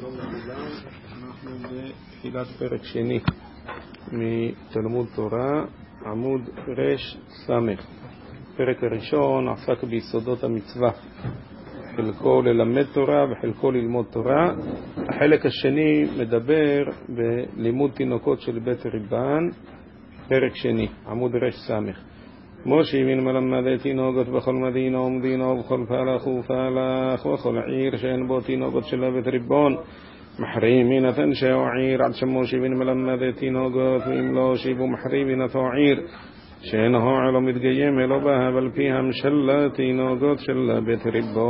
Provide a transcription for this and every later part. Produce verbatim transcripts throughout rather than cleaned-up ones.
שלום לכולם, אנחנו בתחילת פרק שני מתלמוד תורה, עמוד רש סמך. הפרק הראשון עסק ביסודות המצווה, חלקו ללמד תורה וחלקו ללמוד תורה. החלק השני מדבר בלימוד תינוקות של בית ריבן, פרק שני, עמוד רש סמך. משה הבין מלמד תינוקות בכל מדינה ומדינה ובכל פלח ופלח וכל עיר שאין בו תינוקות של בית ריבון מחרימין את אנשי העיר, עד שמשה הבין מלמד תינוקות, ואם לא שיבו מחרימין את העיר שאין העיר לא מתקיים אלא בה, אבל פיהם של תינוקות של בית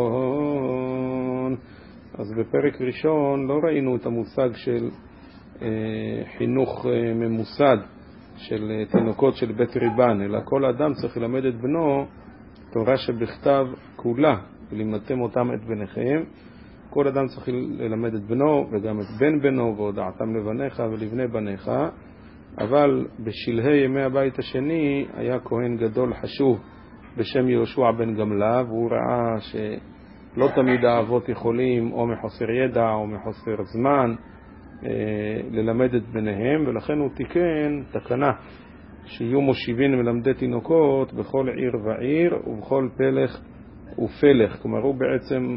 ריבון. אז בפרק ראשון לא ראינו את המושג של אה, חינוך אה, ממוסד של תינוקות של בית ריבן, אלא כל אדם צריך ללמד את בנו תורה שבכתב כולה, ולימדתם אותם את בניכם. כל אדם צריך ללמד את בנו וגם את בן בנו, והודעתם לבניך ולבני בניך. אבל בשלהי ימי הבית השני היה כהן גדול חשוב בשם יהושע בן גמלה, והוא ראה שלא תמיד האבות יכולים, או מחוסר ידע או מחוסר זמן, ללמד את בניהם, ולכן הוא תיקן תקנה שיהיו מושיבים מלמדי תינוקות בכל עיר ועיר ובכל פלח ופלח. כלומר הוא בעצם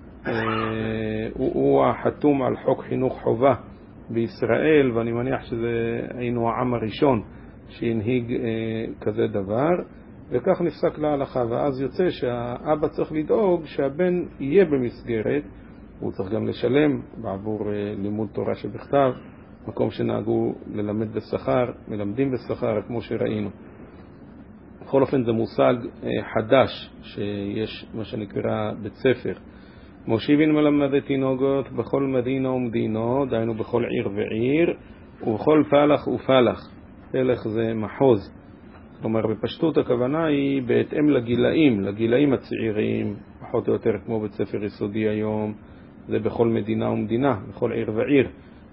אה, הוא, הוא החתום על חוק חינוך חובה בישראל, ואני מניח שזה היינו העם הראשון שהנהיג אה, כזה דבר, וכך נפסק להלכה. ואז יוצא שהאבא צריך לדאוג שהבן יהיה במסגרת, הוא צריך גם לשלם בעבור לימוד תורה שבכתב, מקום שנהגו ללמד בשכר, מלמדים בשכר כמו שראינו. בכל אופן זה מושג חדש שיש מה שנקרא בית ספר. מושיבין מלמדי תינוקות בכל מדינה ומדינה, דהיינו בכל עיר ועיר, ובכל פלח ופלח. פלח זה מחוז. כלומר בפשטות הכוונה היא בהתאם לגילאים, לגילאים הצעירים, פחות או יותר כמו בית ספר יסודי היום, זה בכל מדינה ומדינה, בכל עיר ועיר.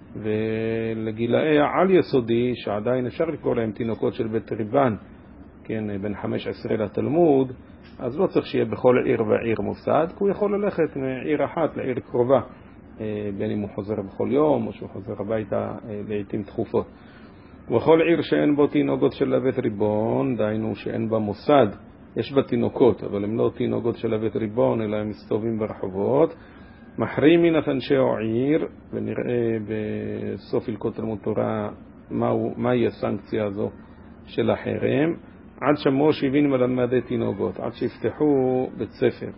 ולגילאי העל יסודי, שעדיין אפשר לקרוא להם תינוקות של בית ריבן, כן, בין חמש עשרה לתלמוד, אז לא צריך שיהיה בכל עיר ועיר מוסד, כי הוא יכול ללכת מעיר אחת לעיר קרובה, בין אם הוא חוזר בכל יום או שהוא חוזר הביתה לעתים תכופות. ובכל עיר שאין בו תינוקות של בית ריבון, דהיינו שאין בה מוסד, יש בה תינוקות, אבל הם לא תינוקות של בית ריבון, אלא הם מסתובבים ברחובות, מחרימין את אנשי העיר. ונראה בסוף הלכות תלמוד תורה מהי הסנקציה הזו של החרם, עד שמשה הבין מלמדי תינוקות, עד שיפתחו בית ספר.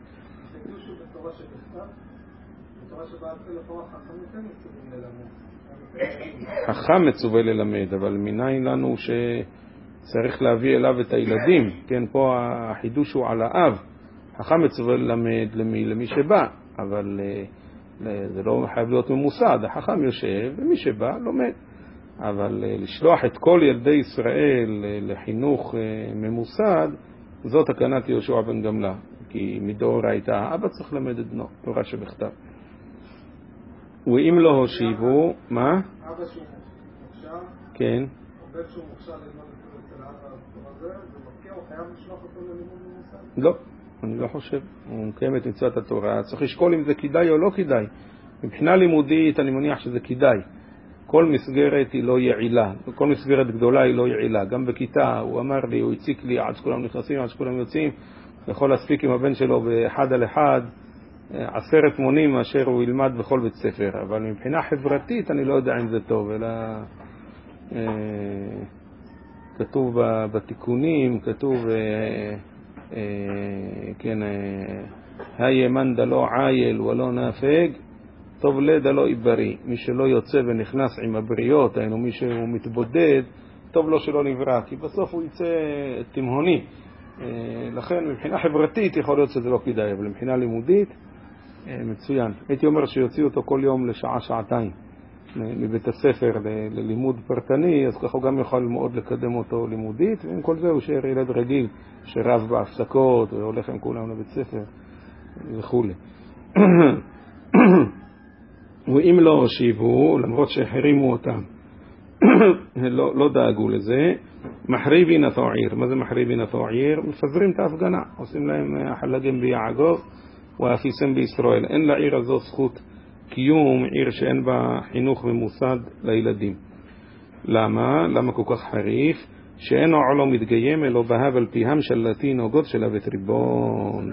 חכם מצווה ללמד, אבל מניין לנו שצריך להביא אליו את הילדים, כן, פה החידוש הוא על האב. חכם מצווה ללמד למי, למי שבא, אבל זה לא חייב להיות ממוסד. החכם יושב ומי שבא לומד, אבל לשלוח את כל ילדי ישראל לחינוך ממוסד, זאת תקנת יהושע בן גמלה, כי מדור הייתה אבא צריך ללמד את בנו תורה שבכתב. ואם לא הושיבו, מה? אבא שהוא מוכשר, כן, עובד שהוא מוכשר ללמוד אצל אבא התורה הזה, זה מפקיע, הוא חייב לשלוח אותו ללימוד ממוסד? לא, אני לא חושב. הוא מקיים את מצוות התורה, צריך לשקול אם זה כדאי או לא כדאי. מבחינה לימודית אני מניח שזה כדאי. כל מסגרת היא לא יעילה, כל מסגרת גדולה היא לא יעילה. גם בכיתה הוא אמר לי, הוא הציק לי עד שכולם נכנסים, עד שכולם יוצאים, יכול להספיק עם הבן שלו באחד על אחד עשרת מונים מאשר הוא ילמד בכל בית ספר. אבל מבחינה חברתית אני לא יודע אם זה טוב, אלא אה, כתוב בתיקונים, כתוב אה, אה, כן, אה, הימן דלו עייל ולא נפג, טוב לד לא איברי. מי שלא יוצא ונכנס עם הבריות, היינו מי שהוא מתבודד, טוב לו שלא נברא, כי בסוף הוא יצא תימהוני. אה, לכן מבחינה חברתית יכול להיות שזה לא כדאי, אבל מבחינה לימודית מצוין. הייתי אומר שיוציאו אותו כל יום לשעה, שעתיים מבית הספר ללימוד פרטני, אז ככה הוא גם יוכל מאוד לקדם אותו לימודית, ועם כל זה הוא שיהיה ילד רגיל שרב בהפסקות והולך עם כולם לבית ספר וכו'. ואם לא הושיבו, למרות שהחרימו אותם, לא, לא דאגו לזה, מחריבין את העיר. מה זה מחריבין את העיר? מפזרים את ההפגנה, עושים להם חלגים ביעגוב ואפיסם בישראל. אין לעיר הזו זכות קיום עיר שאין בה חינוך ומוסד לילדים. למה? למה כל כך חריף? שאין העולו מתגיים אלו בהב על פיהם שלטי נוגות של הבית ריבון.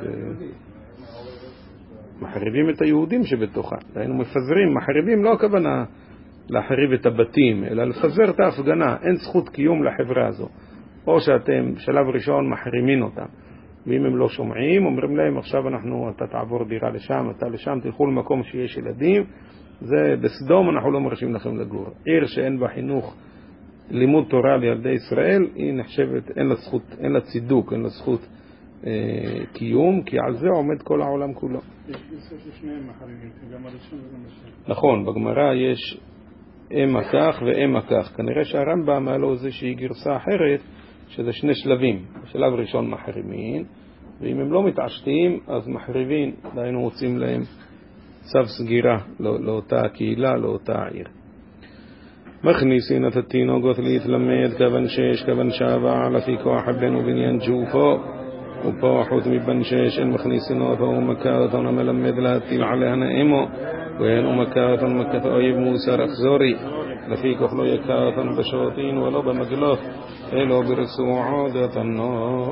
מחריבים את היהודים שבתוכה, היינו מפזרים. מחריבים לא הכוונה להחריב את הבתים, אלא לפזר את ההפגנה. אין זכות קיום לחברה הזו. או שאתם שלב ראשון מחרימים אותם, ואם הם לא שומעים אומרים להם עכשיו אנחנו, אתה תעבור דירה לשם, אתה לשם, תלכו למקום שיש ילדים. זה בסדום אנחנו לא מרשים לכם לגור. עיר שאין בה חינוך לימוד תורה לילדי ישראל היא נחשבת, אין לה זכות, אין לה צידוק, אין לה זכות אה, קיום, כי על זה עומד כל העולם כולו. יש גרסה ששניהם מחרימים, גם הראשון וגם השני. נכון, בגמרא יש אמה כך ואמה כך. כנראה שהרמב"ם היה לו איזושהי גרסה אחרת, שזה שני שלבים. בשלב ראשון מחרימים, ואם הם לא מתעשתים אז מחריבים, דהיינו מוצאים להם צו סגירה לא, לאותה קהילה, לאותה עיר. מכניסין את התינוקות להתלמד כבן שש כבן שבע לפי כוח הבן ובניין ג'ופו, ופה חוץ מבן שש אין מכניסין אותו ומכה אותן המלמד להטיל עליהן אמו, ואין ומכה אותן מכת אויב מוסר אכזורי לפי כוח לא יקע אותן בשוטין ולא במגלות אלו ברצועות התנו.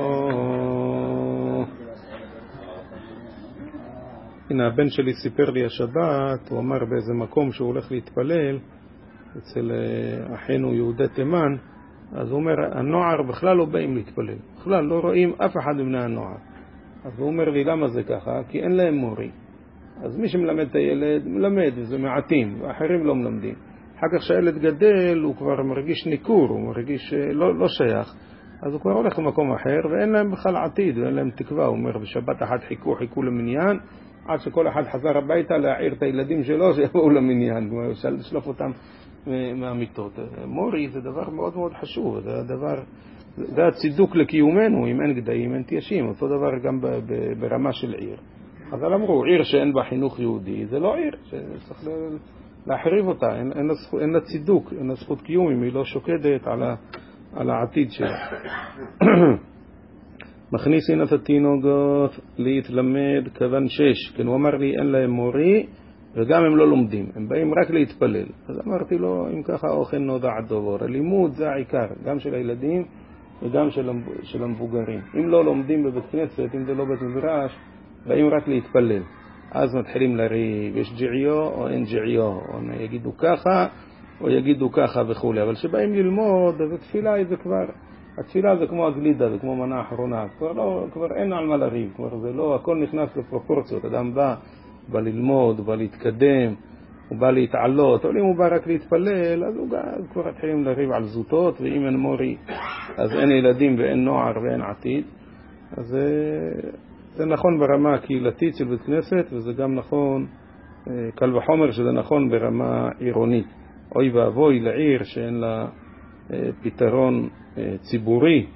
הנה הבן שלי סיפר לי השבת, הוא אמר באיזה מקום שהוא הולך להתפלל אצל אחינו יהודי תימן, אז הוא אומר הנוער בכלל לא באים להתפלל, בכלל לא רואים אף אחד מבני הנוער. אז הוא אומר לי למה זה ככה? כי אין להם מורי. אז מי שמלמד את הילד מלמד, וזה מעטים, ואחרים לא מלמדים. אחר כך שהילד גדל הוא כבר מרגיש ניכור, הוא מרגיש לא, לא שייך, אז הוא כבר הולך למקום אחר ואין להם בכלל עתיד ואין להם תקווה. הוא אומר בשבת אחת חיכו חיכו למניין עד שכל אחד חזר הביתה להעיר את הילדים שלו שיבואו למניין, הוא אפשר לשלוף אותם מהמיטות. מורי זה דבר מאוד מאוד חשוב, זה הדבר, זה הצידוק לקיומנו. אם אין גדיים אין תיישים. אותו דבר גם ברמה של עיר. אז אמרו עיר שאין בה חינוך יהודי זה לא עיר, שצריך להחריב אותה, אין, אין, לה, אין לה צידוק, אין לה זכות קיום אם היא לא שוקדת על, ה, על העתיד שלה. מכניסין את התינוקות להתלמד כבן שש, כן, הוא אמר לי אין להם מורי וגם הם לא לומדים, הם באים רק להתפלל. אז אמרתי לו אם ככה אוכל נודע דובר, הלימוד זה העיקר, גם של הילדים וגם של, של המבוגרים. אם לא לומדים בבית כנסת, אם זה לא בית מדרש, באים רק להתפלל, אז מתחילים לריב, יש ג'עיו או אין ג'עיו, או יגידו ככה או יגידו ככה וכו'. אבל שבאים ללמוד, אז התפילה זה כבר, התפילה זה כמו הגלידה, זה כמו מנה אחרונה, כבר, לא, כבר אין על מה לריב, כבר זה לא, הכל נכנס לפרופורציות. אדם בא, בא ללמוד, בא להתקדם, הוא בא להתעלות, או אם הוא בא רק להתפלל, אז הוא אז כבר מתחילים לריב על זוטות, ואם אין מורי אז אין ילדים ואין נוער ואין עתיד. אז זה נכון ברמה הקהילתית של בית כנסת, וזה גם נכון, קל וחומר שזה נכון ברמה עירונית. אוי ואבוי לעיר שאין לה פתרון ציבורי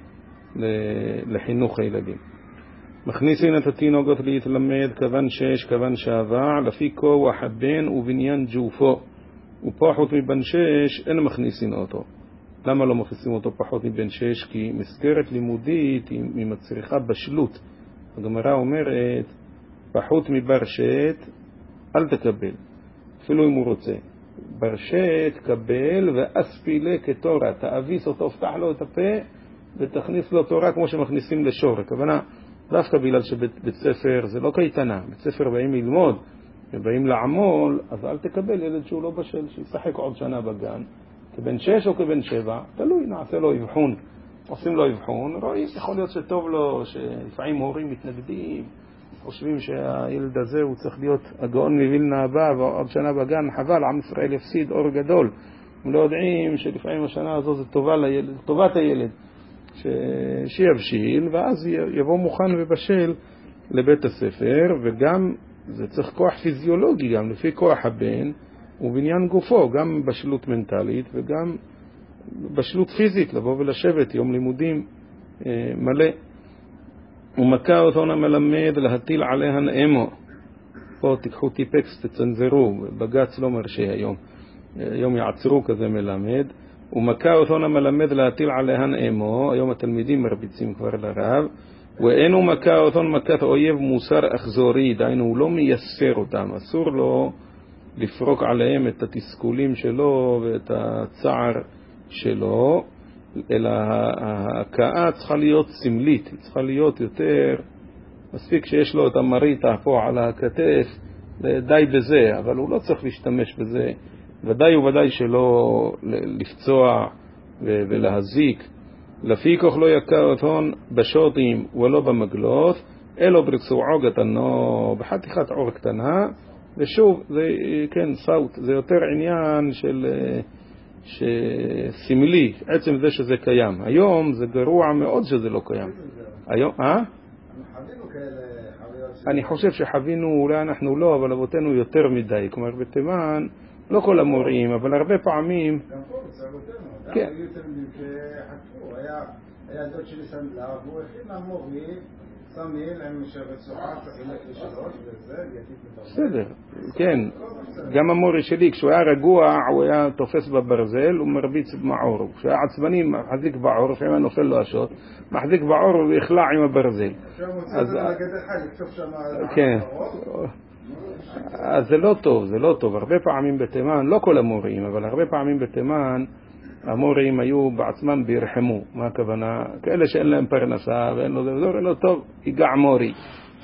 לחינוך הילדים. מכניסין את התינוקות להתלמד כבן שש כבן שבע לפי כוח הבן ובניין ג'ופו, ופחות מבן שש אין מכניסין אותו. למה לא מכניסים אותו פחות מבן שש? כי מסגרת לימודית היא מצריכה בשלות. הגמרא אומרת פחות מברשת אל תקבל, אפילו אם הוא רוצה. ברשת קבל ואספילה כתורה, תאביס אותו, פתח לו את הפה ותכניס לו תורה כמו שמכניסים לשור. הכוונה דווקא בגלל שבית בית ספר זה לא קייטנה, בית ספר באים ללמוד ובאים לעמול, אז אל תקבל ילד שהוא לא בשל, שישחק עוד שנה בגן כבן שש או כבן שבע, תלוי, נעשה לו אבחון, עושים לו אבחון, רואים, יכול להיות שטוב לו, שלפעמים הורים מתנגדים, חושבים שהילד הזה הוא צריך להיות הגאון מווילנה הבא ועוד שנה בגן, חבל, עם ישראל יפסיד אור גדול. הם לא יודעים שלפעמים השנה הזו זה טובה לילד, טובת הילד, ש... שיבשיל ואז יבוא מוכן ובשל לבית הספר. וגם זה צריך כוח פיזיולוגי, גם לפי כוח הבן ובניין גופו, גם בשלות מנטלית וגם בשלות פיזית, לבוא ולשבת יום לימודים אה, מלא. ומכה אותון המלמד להטיל עליהן אמו. פה תיקחו טיפקס, תצנזרו, בגץ לא מרשה היום, היום יעצרו כזה מלמד. ומכה אותון המלמד להטיל עליהן אמו, היום התלמידים מרביצים כבר לרב. ואינו מכה אותון מכת אויב מוסר אכזורי, דיינו הוא לא מייסר אותם, אסור לו לפרוק עליהם את התסכולים שלו ואת הצער שלו, אלא ההכאה צריכה להיות סמלית, היא צריכה להיות יותר, מספיק שיש לו את המריטה פה על הכתף, די בזה, אבל הוא לא צריך להשתמש בזה, ודאי וודאי שלא לפצוע ולהזיק. לפיקוח לא יקע אותון בשוטים ולא במגלות, אלו ברצועו קטנו, בחתיכת עור קטנה. ושוב, זה, כן, סאוט, זה יותר עניין של סמלי, עצם זה שזה קיים. היום זה גרוע מאוד שזה לא קיים. היום, אה? אני חושב שחווינו, אולי אנחנו לא, אבל אבותינו יותר מדי. כלומר, בתימן, לא כל המורים, אבל הרבה פעמים... גם פה, בצערותינו. כן. היו תלמידים שחטפו, היה דוד שלי סנדלר, והוא הכין למורי, סמיל עם שרצועה, חילק לשלוש, וזה, יתית מתרבה. בסדר, כן. גם המורי שלי, כשהוא היה רגוע, הוא היה תופס בברזל, הוא מרביץ במעור. כשהוא היה עצבני, מחזיק בעור, לפעמים היה נופל לו השוט, מחזיק בעור ויחלע עם הברזל. עכשיו מוצאים את הגדר חי, לכתוב שם... כן. אז זה לא טוב, זה לא טוב. הרבה פעמים בתימן, לא כל המורים, אבל הרבה פעמים בתימן, המורים היו בעצמם בירחמו. מה הכוונה? כאלה שאין להם פרנסה ואין לו זה וזה, לא טוב, ייגע מורי.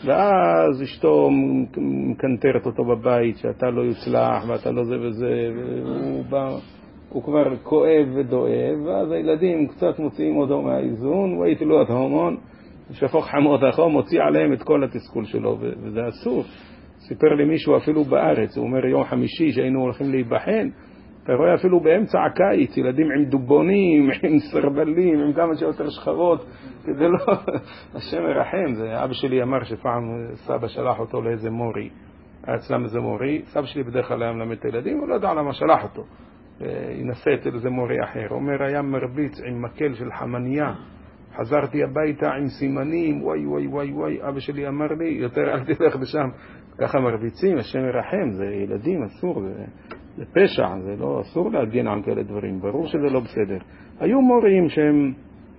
ואז אשתו מקנטרת אותו בבית, שאתה לא יוצלח ואתה לא זה וזה, והוא בא, הוא כבר כואב ודואב, ואז הילדים קצת מוציאים אותו מהאיזון, והייתלו את ההומון, שפוך חמות החום, מוציא עליהם את כל התסכול שלו, וזה אסור. סיפר לי מישהו אפילו בארץ, הוא אומר יום חמישי שהיינו הולכים להיבחן, אתה רואה אפילו באמצע הקיץ, ילדים עם דובונים, עם סרבלים, עם כמה שיותר שחרות, כדי לא, השם ירחם. זה אבא שלי אמר שפעם סבא שלח אותו לאיזה מורי, היה אצלם איזה מורי, סבא שלי בדרך כלל היה מלמד את הילדים, הוא לא יודע למה שלח אותו, ינסה את איזה מורי אחר. אומר, היה מרביץ עם מקל של חמניה, חזרתי הביתה עם סימנים, וואי וואי וואי וואי, אבא שלי אמר לי, יותר אל תלך לשם, ככה מרביצים, השם ירחם, זה ילדים, אסור, זה, זה פשע, זה לא, אסור להגן על כאלה דברים, ברור שזה לא בסדר. היו מורים שהם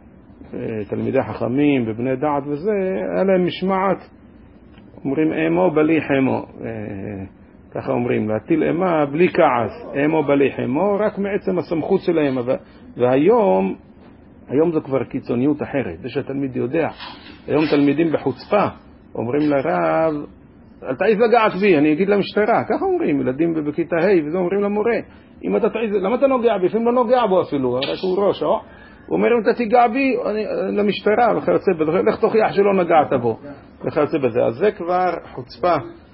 תלמידי חכמים ובני דעת וזה, היה להם משמעת, אומרים אמו בלי חמו, ככה אומרים, להטיל אמה בלי כעס, אמו בלי חמו, רק מעצם הסמכות שלהם. והיום, היום זה כבר קיצוניות אחרת, זה שהתלמיד יודע. היום תלמידים בחוצפה, אומרים לרב, אל תעיז לגעת בי, אני אגיד למשטרה, ככה אומרים, ילדים בכיתה ה' וזה אומרים למורה, אם אתה תעיז, למה אתה נוגע בי? לפעמים לא נוגע בו אפילו, רק הוא ראש, או? הוא אומר, אם אתה תיגע בי, אני, למשטרה, וכיוצא בזה, לך תוכיח שלא נגעת בו, וכיוצא בזה. אז זה כבר חוצפה,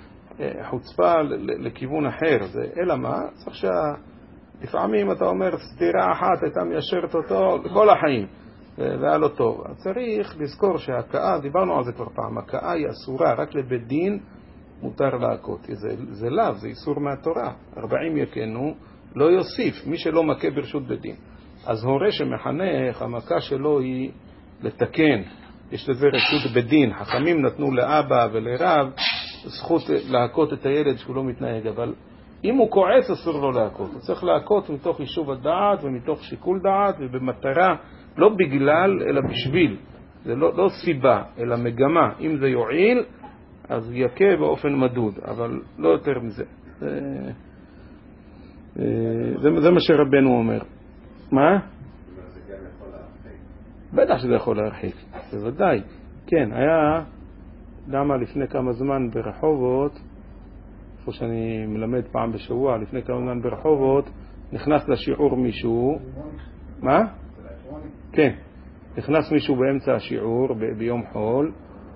חוצפה לכיוון אחר. זה, אלא מה? צריך שלפעמים אתה אומר, סתירה אחת הייתה מיישרת אותו כל החיים, והיה לו טוב. אז צריך לזכור שההכאה, דיברנו על זה כבר פעם, ההכאה היא אסורה, רק לבית דין מותר להכות. זה, זה לאו, זה איסור מהתורה. ארבעים יקנו, לא יוסיף, מי שלא מכה ברשות בית דין. אז הורה שמחנך, המכה שלו היא לתקן. יש לזה רשות בדין. חכמים נתנו לאבא ולרב זכות להכות את הילד שהוא לא מתנהג, אבל אם הוא כועס אסור לו להכות. הוא צריך להכות מתוך יישוב הדעת ומתוך שיקול דעת ובמטרה, לא בגלל אלא בשביל. זה לא, לא סיבה אלא מגמה. אם זה יועיל אז יקה באופן מדוד, אבל לא יותר מזה. זה, זה, זה מה שרבנו אומר. מה? בטח שזה יכול להרחיק, בוודאי. כן, היה, למה לפני כמה זמן ברחובות, איפה שאני מלמד פעם בשבוע, לפני כמה זמן ברחובות, נכנס לשיעור מישהו, מה? כן, נכנס מישהו באמצע השיעור ב- ביום חול,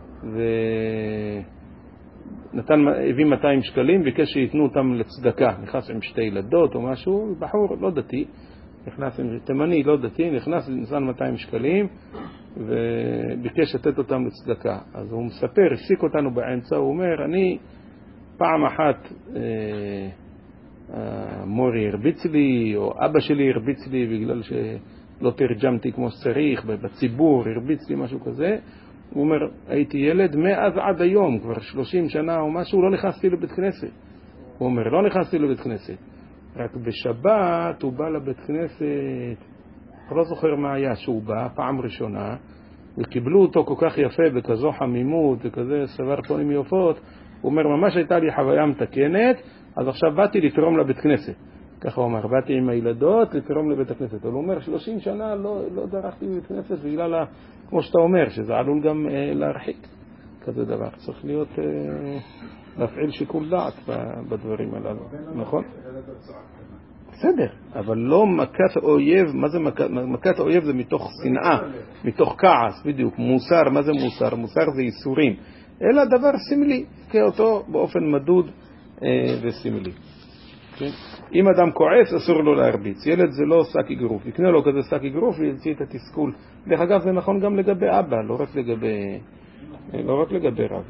ונתן, הביא מאתיים שקלים, ביקש שיתנו אותם לצדקה, נכנס עם שתי ילדות או משהו, בחור לא דתי, נכנס עם תימני לא דתי, נכנס לנסן מאתיים שקלים וביקש לתת אותם לצדקה. אז הוא מספר, הפסיק אותנו באמצע, הוא אומר, אני פעם אחת אה, אה, מורי הרביץ לי, או אבא שלי הרביץ לי בגלל שלא תרג'מתי כמו שצריך, בציבור הרביץ לי משהו כזה. הוא אומר, הייתי ילד מאז עד היום, כבר שלושים שנה או משהו, לא נכנסתי לבית כנסת. הוא אומר, לא נכנסתי לבית כנסת. רק בשבת הוא בא לבית כנסת, לא זוכר מה היה שהוא בא, פעם ראשונה, וקיבלו אותו כל כך יפה, בכזו חמימות, וכזה סבר פונים יפות. הוא אומר, ממש הייתה לי חוויה מתקנת, אז עכשיו באתי לתרום לבית כנסת. ככה הוא אמר, באתי עם הילדות לתרום לבית הכנסת. הוא אומר, שלושים שנה לא, לא דרכתי בבית כנסת בגלל, ה, כמו שאתה אומר, שזה עלול גם אה, להרחיק כזה דבר. צריך להיות, אה, להפעיל שיקול דעת בדברים הללו, נכון? בסדר, אבל לא מכת אויב. מה זה מכת? מכת אויב זה מתוך שנאה, מתוך כעס, בדיוק. מוסר, מה זה מוסר? מוסר זה איסורים. אלא דבר סמלי, כאותו באופן מדוד אה, וסמלי. כן? אם אדם כועס, אסור לו להרביץ. ילד זה לא שק אגרוף. יקנה לו כזה שק אגרוף וילציא את התסכול. דרך אגב, זה נכון גם לגבי אבא, לא רק לגבי, לא רק לגבי רב.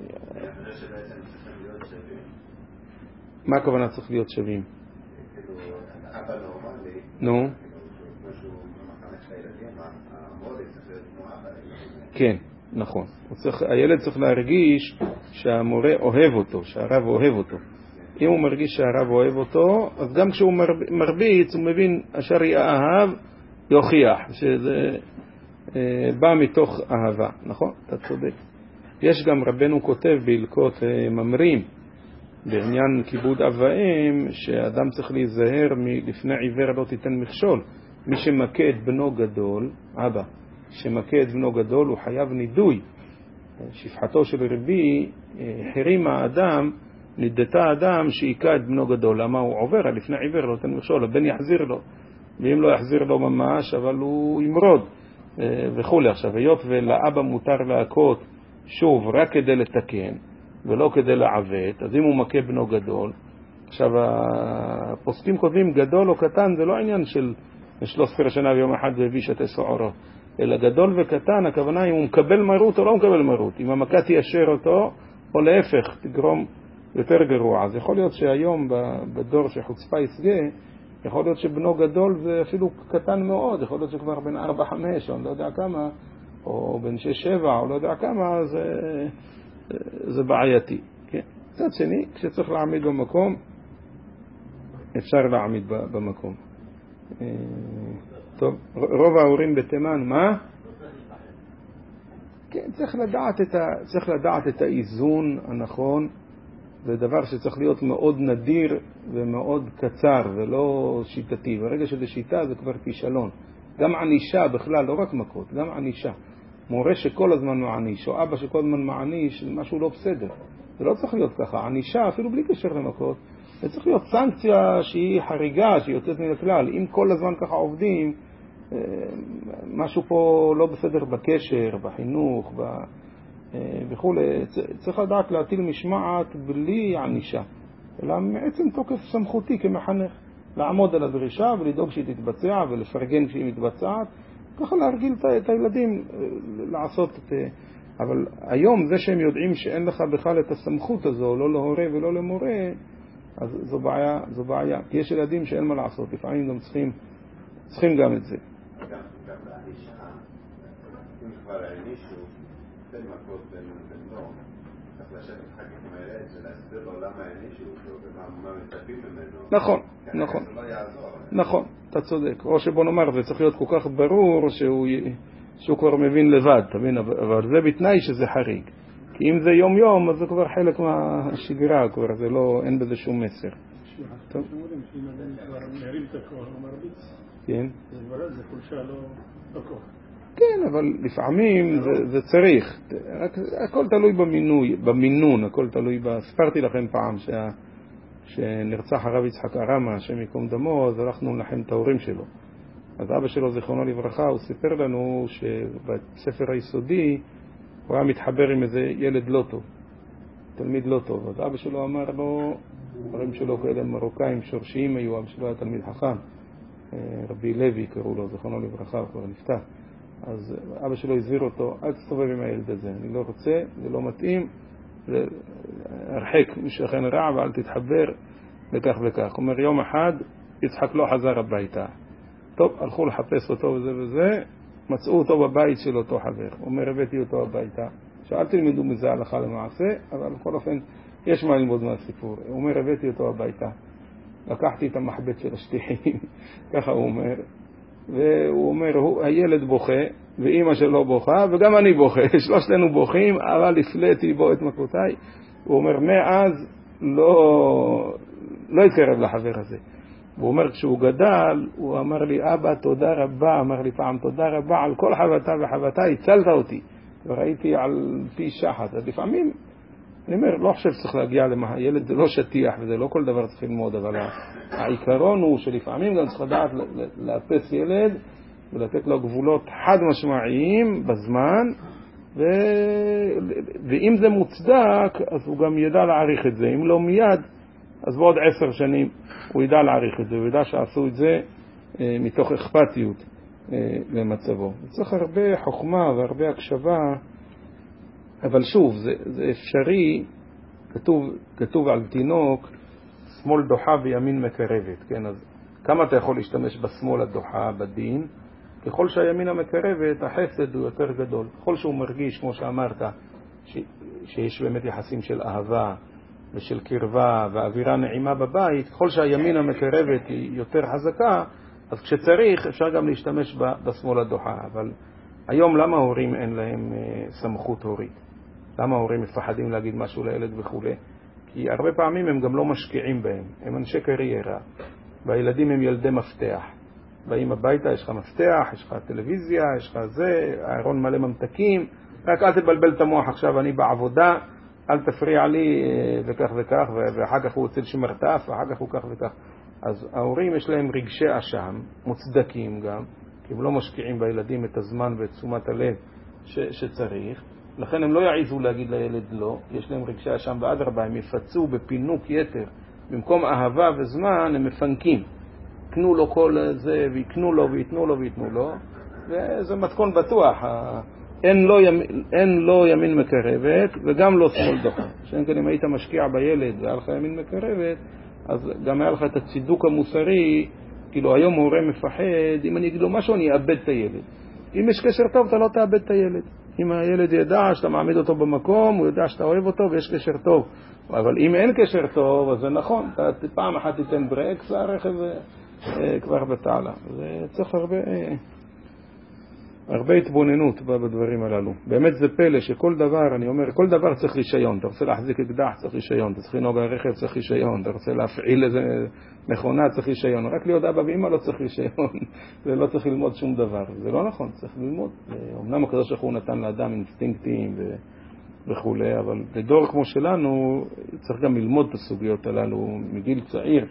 מה הכוונה צריך להיות שווים? נו? כן, נכון. הילד צריך להרגיש שהמורה אוהב אותו, שהרב אוהב אותו. אם הוא מרגיש שהרב אוהב אותו, אז גם כשהוא מרביץ, הוא מבין, אשר יאהב יוכיח, שזה אה, בא מתוך אהבה, נכון? אתה צודק. יש גם רבנו כותב בהלכות אה, ממרים, בעניין כיבוד אב ואם, שאדם צריך להיזהר מלפני עיוור לא תיתן מכשול. מי שמכה את בנו גדול, אבא, שמכה את בנו גדול, הוא חייב נידוי. שפחתו של רבי, חרימה האדם, נדתה האדם שיקע את בנו גדול. למה הוא עובר? לפני עיוור לא תיתן מכשול, הבן יחזיר לו. ואם לא יחזיר לו ממש, אבל הוא ימרוד וכו'. עכשיו, היות ולאבא מותר להכות שוב רק כדי לתקן, ולא כדי לעוות, אז אם הוא מכה בנו גדול, עכשיו הפוסקים כותבים גדול או קטן, זה לא עניין של שלוש עשרה שנה ויום אחד והביא שתי סוערות, אלא גדול וקטן, הכוונה אם הוא מקבל מרות או לא מקבל מרות, אם המכה תיישר אותו, או להפך, תגרום יותר גרוע. אז יכול להיות שהיום בדור שחוצפה יסגה, יכול להיות שבנו גדול זה אפילו קטן מאוד, יכול להיות שכבר בין ארבע חמש, או לא יודע כמה, או בין שש שבע, או לא יודע כמה, זה... זה בעייתי. כן? מצד שני, כשצריך להעמיד במקום, אפשר להעמיד במקום. טוב, רוב ההורים בתימן, מה? כן, צריך לדעת את ה, צריך לדעת את האיזון הנכון. זה דבר שצריך להיות מאוד נדיר ומאוד קצר ולא שיטתי. ברגע שזה שיטה זה כבר כישלון. גם ענישה בכלל, לא רק מכות, גם ענישה. מורה שכל הזמן מעניש, או אבא שכל הזמן מעניש, זה משהו לא בסדר. זה לא צריך להיות ככה. ענישה, אפילו בלי קשר למכות, זה צריך להיות סנקציה שהיא חריגה, שהיא יוצאת מן הכלל. אם כל הזמן ככה עובדים, משהו פה לא בסדר בקשר, בחינוך, וכו'. צריך לדעת להטיל משמעת בלי ענישה, אלא מעצם תוקף סמכותי כמחנך. לעמוד על הדרישה ולדאוג שהיא תתבצע ולפרגן כשהיא מתבצעת, ככה להרגיל את הילדים לעשות את... אבל היום זה שהם יודעים שאין לך בכלל את הסמכות הזו, לא להורה ולא למורה, אז זו בעיה, זו בעיה. כי יש ילדים שאין מה לעשות, לפעמים גם צריכים, צריכים גם את זה. גם, גם להניש, אם כבר הענישו, תן מכות בין בן דור, צריך לשבת חכם עם הילד ולהסביר לו למה הענישו אותו ומה מצפים ממנו. נכון, נכון. זה לא יעזור. נכון, אתה צודק. או שבוא נאמר, זה צריך להיות כל כך ברור שהוא, שהוא כבר מבין לבד, תבין? אבל זה בתנאי שזה חריג. כי אם זה יום יום, אז זה כבר חלק מהשגרה, כבר זה לא, אין בזה שום מסר. טוב. אם אדם כבר מרים את הכוח, הוא מרביץ. כן. זה חולשה לא כוח. כן, אבל לפעמים זה, זה צריך. רק, הכל תלוי במינוי, במינון, הכל תלוי ב... ספרתי לכם פעם שה... שנרצח הרב יצחק הרמה, השם יקום דמו, אז הלכנו לנחם את ההורים שלו. אז אבא שלו, זיכרונו לברכה, הוא סיפר לנו שבספר היסודי הוא היה מתחבר עם איזה ילד לא טוב, תלמיד לא טוב. אז אבא שלו אמר לו, ההורים שלו כאלה מרוקאים שורשיים היו, אבא שלו היה תלמיד חכם, רבי לוי קראו לו, זיכרונו לברכה, הוא כבר נפטר. אז אבא שלו הזהיר אותו, אל תסתובב עם הילד הזה, אני לא רוצה, זה לא מתאים, הרחק משכן רע ואל תתחבר וכך וכך. הוא אומר, יום אחד יצחק לא חזר הביתה. טוב, הלכו לחפש אותו וזה וזה, מצאו אותו בבית של אותו חבר. הוא אומר, הבאתי אותו הביתה. שאל תלמדו מזה הלכה למעשה, אבל בכל אופן יש מה ללמוד מהסיפור. הוא אומר, הבאתי אותו הביתה. לקחתי את המחבט של השטיחים, ככה הוא אומר. והוא אומר, הוא, הילד בוכה, ואימא שלו בוכה, וגם אני בוכה. שלושתנו בוכים, אבל הפלאתי בו את מכותיי. הוא אומר, מאז לא, לא התקרב לחבר הזה. והוא אומר, כשהוא גדל, הוא אמר לי, אבא, תודה רבה, אמר לי פעם, תודה רבה על כל חבטה וחבטה, הצלת אותי. וראיתי על פי שחת. אז לפעמים, אני אומר, לא חושב שצריך להגיע למה, ילד זה לא שטיח, וזה לא כל דבר צריך ללמוד, אבל העיקרון הוא שלפעמים גם צריך לדעת לאפס ילד, ולתת לו גבולות חד משמעיים בזמן, ו... ואם זה מוצדק, אז הוא גם ידע להעריך את זה. אם לא מיד, אז בעוד עשר שנים הוא ידע להעריך את זה, הוא ידע שעשו את זה אה, מתוך אכפתיות אה, למצבו. צריך הרבה חוכמה והרבה הקשבה, אבל שוב, זה, זה אפשרי, כתוב, כתוב על תינוק, שמאל דוחה וימין מקרבת, כן? אז כמה אתה יכול להשתמש בשמאל הדוחה בדין? ככל שהימין המקרבת, החסד הוא יותר גדול. ככל שהוא מרגיש, כמו שאמרת, ש... שיש באמת יחסים של אהבה ושל קרבה ואווירה נעימה בבית, ככל שהימין המקרבת היא יותר חזקה, אז כשצריך אפשר גם להשתמש בשמאל הדוחה. אבל היום למה ההורים אין להם סמכות הורית? למה ההורים מפחדים להגיד משהו לילד וכו'? כי הרבה פעמים הם גם לא משקיעים בהם, הם אנשי קריירה, והילדים הם ילדי מפתח. באים הביתה, יש לך מפתח, יש לך טלוויזיה, יש לך זה, הארון מלא ממתקים, רק אל תבלבל את המוח עכשיו, אני בעבודה, אל תפריע לי וכך וכך, ואחר כך הוא אצל שמרטף, ואחר כך הוא כך וכך. אז ההורים יש להם רגשי אשם, מוצדקים גם, כי הם לא משקיעים בילדים את הזמן ואת תשומת הלב ש- שצריך, לכן הם לא יעיזו להגיד לילד לא, יש להם רגשי אשם באדרבה, הם יפצו בפינוק יתר, במקום אהבה וזמן הם מפנקים. יקנו לו כל זה, ויקנו לו, ויתנו לו, ויתנו לו, וזה מתכון בטוח. אין לו, ימין, אין לו ימין מקרבת, וגם לא שמאל דוחה. שאין כאן אם היית משקיע בילד, והיה לך ימין מקרבת, אז גם היה לך את הצידוק המוסרי, כאילו היום הורה מפחד, אם אני אגיד לו משהו, אני אאבד את הילד. אם יש קשר טוב, אתה לא תאבד את הילד. אם הילד ידע שאתה מעמיד אותו במקום, הוא ידע שאתה אוהב אותו, ויש קשר טוב. אבל אם אין קשר טוב, אז זה נכון. אתה פעם אחת תיתן ברקס, הרכב כבר בתעלה. זה צריך הרבה, הרבה התבוננות בדברים הללו. באמת זה פלא שכל דבר, אני אומר, כל דבר צריך רישיון. אתה רוצה להחזיק אקדח, צריך רישיון. אתה צריך לנהוג על רכב, צריך רישיון. אתה רוצה להפעיל איזה מכונה, צריך רישיון. רק להיות אבא ואמא לא צריך רישיון. זה לא צריך ללמוד שום דבר. זה לא נכון, צריך ללמוד. אמנם הקדוש ברוך הוא נתן לאדם אינסטינקטים ו... וכו', אבל בדור כמו שלנו צריך גם ללמוד את הסוגיות הללו מגיל צעיר.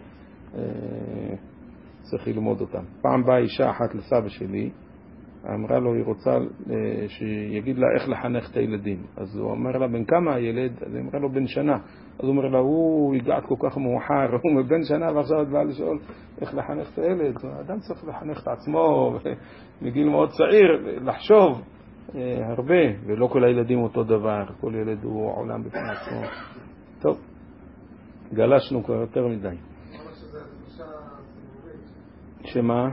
צריך ללמוד אותם. פעם באה אישה אחת לסבא שלי, אמרה לו, היא רוצה שיגיד לה איך לחנך את הילדים. אז הוא אומר לה, בן כמה הילד? אז היא אמרה לו, בן שנה. אז הוא אומר לה, הוא הגעת כל כך מאוחר, הוא מבן שנה, ועכשיו את באה לשאול איך לחנך את הילד. האדם צריך לחנך את עצמו, מגיל מאוד צעיר, לחשוב הרבה, ולא כל הילדים אותו דבר, כל ילד הוא עולם בפני עצמו. טוב, גלשנו כבר יותר מדי. שמה?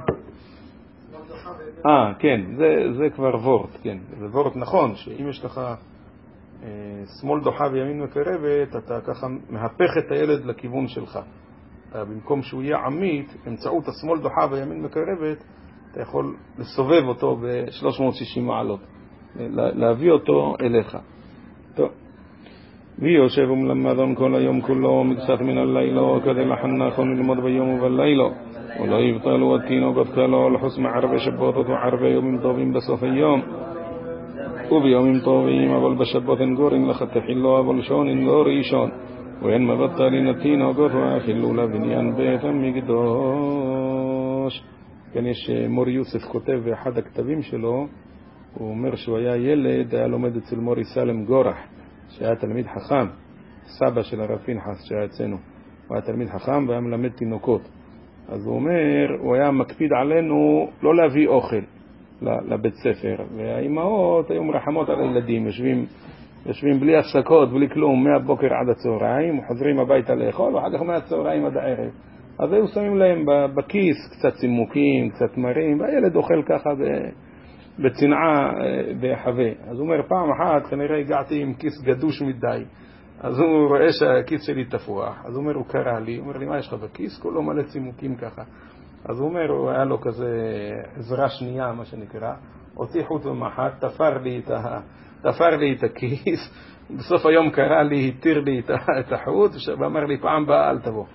אה, כן, זה, זה כבר וורט, כן. זה וורט נכון, שאם יש לך אה, שמאל דוחה וימין מקרבת, אתה ככה מהפך את הילד לכיוון שלך. אתה, במקום שהוא יהיה עמית, באמצעות השמאל דוחה וימין מקרבת, אתה יכול לסובב אותו ב-שלוש מאות ושישים מעלות, להביא אותו אליך. טוב. ויושב ומלמדון כל היום כולו מקצת מן הלילה, כדי לחנכו ללמוד ביום ובלילה. ולא יבטלו התינוקות כלו לחוס מערבי שבותות וערבי יומים טובים בסוף היום. וביומים טובים אבל בשבות אין גורם לך תחילו אבל שון אין לא ראשון. ואין מבטלין התינוקות ואפילו לבניין בית המקדוש. כאן יש מור יוסף כותב באחד הכתבים שלו, הוא אומר שהוא היה ילד, היה לומד אצל מורי סלם גורח, שהיה תלמיד חכם, סבא של הרב פנחס שהיה אצלנו. הוא היה תלמיד חכם והיה מלמד תינוקות. אז הוא אומר, הוא היה מקפיד עלינו לא להביא אוכל לבית ספר, והאימהות היו מרחמות על הילדים, יושבים, יושבים בלי הפסקות, בלי כלום, מהבוקר עד הצהריים, חוזרים הביתה לאכול, ואחר כך מהצהריים עד הערב. אז היו שמים להם בכיס קצת צימוקים, קצת מרים, והילד אוכל ככה בצנעה בהחווה. אז הוא אומר, פעם אחת כנראה הגעתי עם כיס גדוש מדי, אז הוא רואה שהכיס שלי תפוח, אז הוא אומר, הוא קרא לי, הוא אומר לי, מה יש לך בכיס? כולו מלא צימוקים ככה. אז הוא אומר, הוא היה לו כזה עזרה שנייה, מה שנקרא, אותי חוט ומחת, תפר לי את, ה... תפר לי את הכיס, בסוף היום קרא לי, התיר לי את החוט, ואמר לי, פעם באה אל תבוא.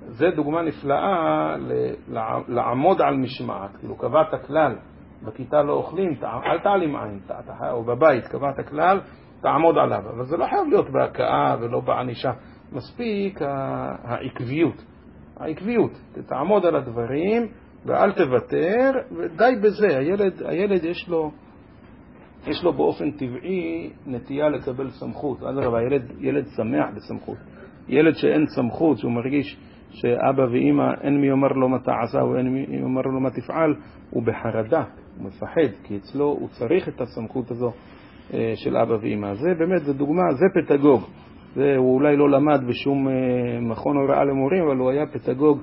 זה דוגמה נפלאה לעמוד על משמעת. כאילו קבעת כלל, בכיתה לא אוכלים, אל תעלים עין, או בבית קבעת כלל, תעמוד עליו. אבל זה לא חייב להיות בהכאה ולא בענישה. מספיק העקביות. העקביות. תעמוד על הדברים ואל תוותר, ודי בזה. הילד, הילד יש לו, יש לו באופן טבעי נטייה לקבל סמכות. אז הרבה, הילד, ילד שמח בסמכות. ילד שאין סמכות, שהוא מרגיש שאבא ואמא אין מי אומר לו מה תעשה ואין מי אומר לו מה תפעל, הוא בחרדה, הוא מפחד, כי אצלו הוא צריך את הסמכות הזו של אבא ואמא. זה באמת, זה דוגמה, זה פדגוג. זה, הוא אולי לא למד בשום מכון הוראה למורים, אבל הוא היה פדגוג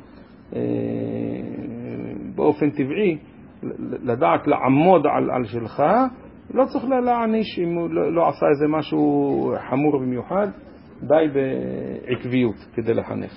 באופן טבעי, לדעת לעמוד על, על שלך. לא צריך להעניש אם הוא לא, לא עשה איזה משהו חמור במיוחד, די בעקביות כדי לחנך.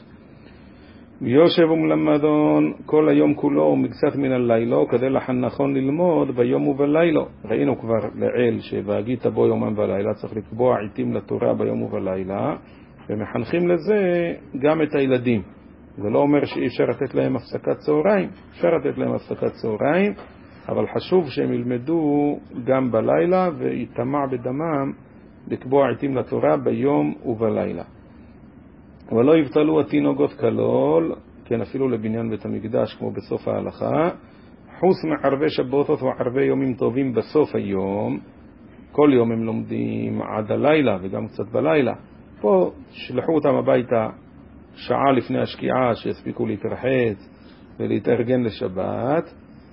יושב ומלמדון כל היום כולו ומקצת מן הלילה, כדי לחנכון ללמוד ביום ובלילה. ראינו כבר לעיל שבהגית בו יומם ולילה, צריך לקבוע עיתים לתורה ביום ובלילה, ומחנכים לזה גם את הילדים. זה לא אומר שאי אפשר לתת להם הפסקת צהריים, אפשר לתת להם הפסקת צהריים, אבל חשוב שהם ילמדו גם בלילה, ויתמע בדמם לקבוע עיתים לתורה ביום ובלילה. ולא יבטלו התינוגות כלול, כן אפילו לבניין בית המקדש כמו בסוף ההלכה, חוץ מערבי שבתות וערבי יומים טובים בסוף היום. כל יום הם לומדים עד הלילה וגם קצת בלילה. פה שלחו אותם הביתה שעה לפני השקיעה שהספיקו להתרחץ ולהתארגן לשבת.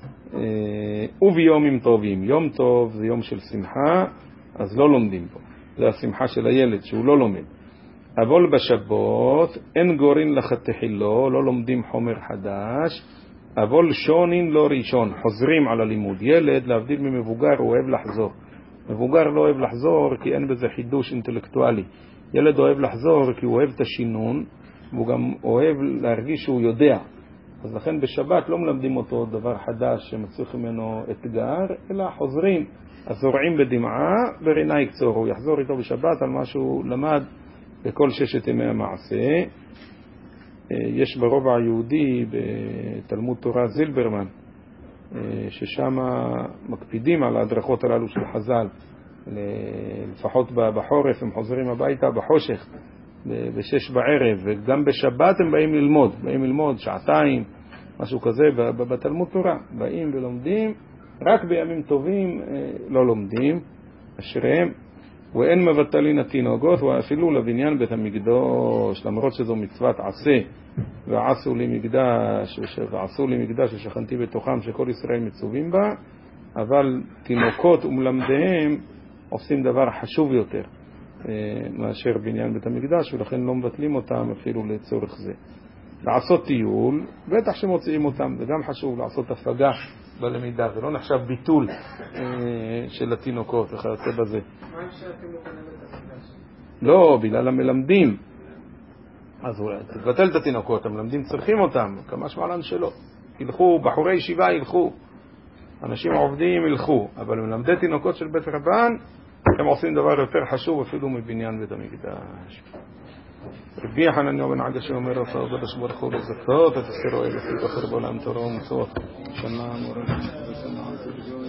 וביומים טובים, יום טוב זה יום של שמחה, אז לא לומדים פה, זה השמחה של הילד שהוא לא לומד. אבל בשבות אין גורין לחתחילו, לא לומדים חומר חדש, אבל שונין לא ראשון, חוזרים על הלימוד. ילד להבדיל ממבוגר הוא אוהב לחזור, מבוגר לא אוהב לחזור כי אין בזה חידוש אינטלקטואלי. ילד אוהב לחזור כי הוא אוהב את השינון, והוא גם אוהב להרגיש שהוא יודע. אז לכן בשבת לא מלמדים אותו דבר חדש שמצריך ממנו אתגר, אלא חוזרים, אז זורעים בדמעה ורינה יקצור. הוא יחזור איתו בשבת על מה שהוא למד בכל ששת ימי המעשה. יש ברובע היהודי בתלמוד תורה זילברמן, ששם מקפידים על ההדרכות הללו של חז"ל. לפחות בחורף הם חוזרים הביתה בחושך בשש בערב, וגם בשבת הם באים ללמוד, באים ללמוד שעתיים, משהו כזה בתלמוד תורה, באים ולומדים. רק בימים טובים לא לומדים, אשריהם. ואין מבטלין התינוגות, ואפילו לבניין בית המקדש, למרות שזו מצוות עשה, ועשו לי מקדש, ועשו לי מקדש ושכנתי בתוכם שכל ישראל מצווים בה, אבל תינוקות ומלמדיהם עושים דבר חשוב יותר מאשר בניין בית המקדש, ולכן לא מבטלים אותם אפילו לצורך זה. לעשות טיול, בטח שמוצאים אותם, זה גם חשוב לעשות הפגה בלמידה, זה לא נחשב ביטול אה, של התינוקות וכיוצא בזה. מה אפשר אפילו בניין בית המקדש? לא, בגלל המלמדים. אז אולי תבטל את התינוקות, המלמדים צריכים אותם, כמה שמעלן שלא. ילכו, בחורי ישיבה ילכו, אנשים עובדים ילכו, אבל מלמדי תינוקות של בית רבן, הם עושים דבר יותר חשוב אפילו מבניין בית המקדש. רבי חנניה בן עגשי אומר עושה הקדוש ברוך הוא לזכות את הסירו אלפי כחר בעולם תורה ומצוות שנה מורה ושנה